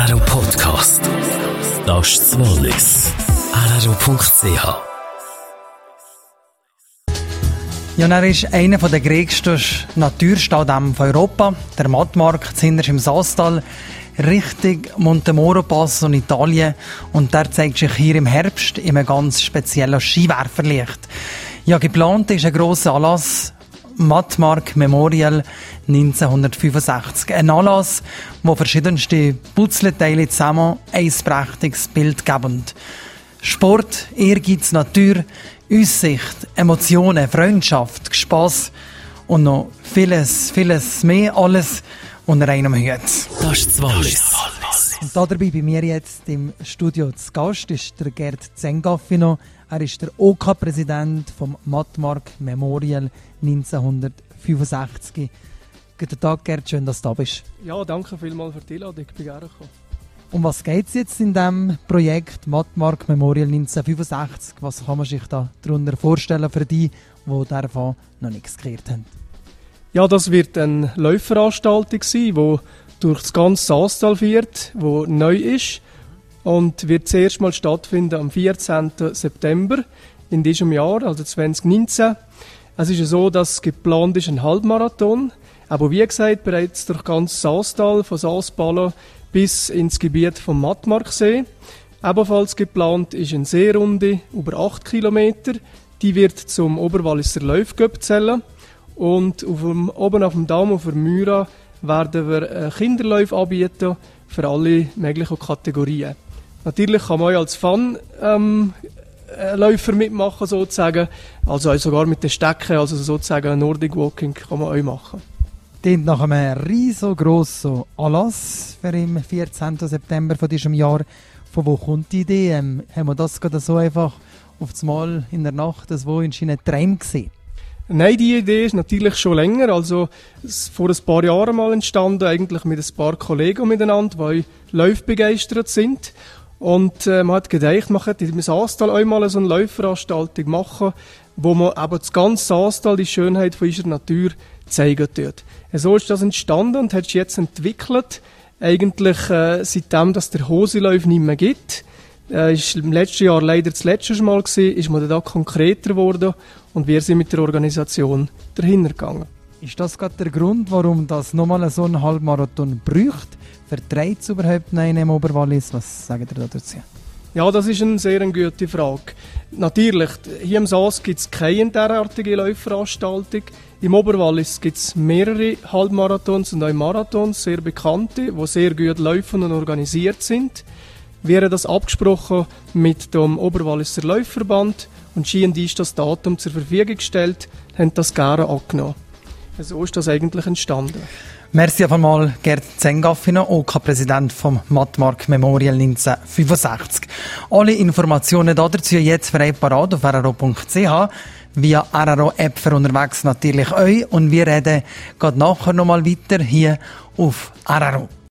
RRO Podcast. Das ist das Wallis. RRO.ch. Ja, er ist einer der größten Naturstaudämme von Europa, der Mattmark, zuhinterst im Saastal, Richtung Montemoro-Pass und Italien. Und der zeigt sich hier im Herbst in einem ganz speziellen Skiwerferlicht. Ja, geplant ist ein grosser Anlass, Mattmark Memorial 1965. Ein Anlass, wo verschiedenste Puzzleteile zusammen ein prächtiges Bild geben. Sport, Ehrgeiz, Natur, Aussicht, Emotionen, Freundschaft, Spass und noch vieles, vieles mehr, alles unter einem Hut. Das ist das Wallis. Und dabei bei mir jetzt im Studio zu Gast ist der Gerd Zengaffino. Er ist der OK-Präsident vom Mattmark Memorial 1965. Guten Tag, Gerd, schön, dass du da bist. Ja, danke vielmals für die Einladung, ich bin gerne gekommen. Um was geht es jetzt in diesem Projekt Mattmark Memorial 1965? Was kann man sich da darunter vorstellen für die davon noch nichts gehört haben? Ja, das wird eine Laufveranstaltung sein, die durch das ganze Saastal führt, die neu ist und wird zuerst mal stattfinden am 14. September in diesem Jahr, also 2019. Es ist ja so, dass geplant ist ein Halbmarathon, aber wie gesagt, bereits durch ganz Saastal, von Saaspalo bis ins Gebiet vom Mattmarksee. Ebenfalls geplant ist eine Seerunde über 8 Kilometer. Die wird zum Oberwalliser Laufcup zählen. Und oben auf dem Damm, auf der Myra, werden wir Kinderläufe anbieten für alle möglichen Kategorien. Natürlich kann man auch als Läufer mitmachen, sozusagen. Also sogar mit den Stecken, also sozusagen Nordic Walking kann man auch machen. Klingt nach einem riesengroßen Anlass für im 14. September von diesem Jahr. Von wo kommt die Idee? Haben wir das gerade so einfach auf das Mal in der Nacht so in einem Traum gesehen? Nein, die Idee ist natürlich schon länger. Also vor ein paar Jahren mal entstanden, eigentlich mit ein paar Kollegen miteinander, die laufbegeistert sind. Und man hat gedacht, man könnte im Saastal auch mal so eine Laufveranstaltung machen, wo man eben das ganze Saastal, die Schönheit von unserer Natur zeigen tut. So ist das entstanden und hat sich jetzt entwickelt. Eigentlich seitdem, dass der Hoselauf nicht mehr gibt. Ist im letzten Jahr leider das letzte Mal gewesen, ist man da konkreter geworden und wir sind mit der Organisation dahinter gegangen. Ist das gerade der Grund, warum das nochmal so einen Halbmarathon braucht? Verträgt es überhaupt noch einen im Oberwallis? Was sagt ihr dazu? Ja, das ist eine sehr gute Frage. Natürlich, hier im Saas gibt es keine derartige Laufveranstaltung. Im Oberwallis gibt es mehrere Halbmarathons und auch Marathons, sehr bekannte, die sehr gut laufen und organisiert sind. Wir haben das abgesprochen mit dem Oberwalliser Laufverband und sie haben uns das Datum zur Verfügung gestellt, haben das gerne angenommen. So ist das eigentlich entstanden. Merci auf einmal, Gerd Zengaffino, OK-Präsident vom Mattmark Memorial 1965. Alle Informationen dazu jetzt für parat auf rro.ch, via RRO-App für unterwegs natürlich euch. Und wir reden gerade nachher nochmal weiter hier auf RRO.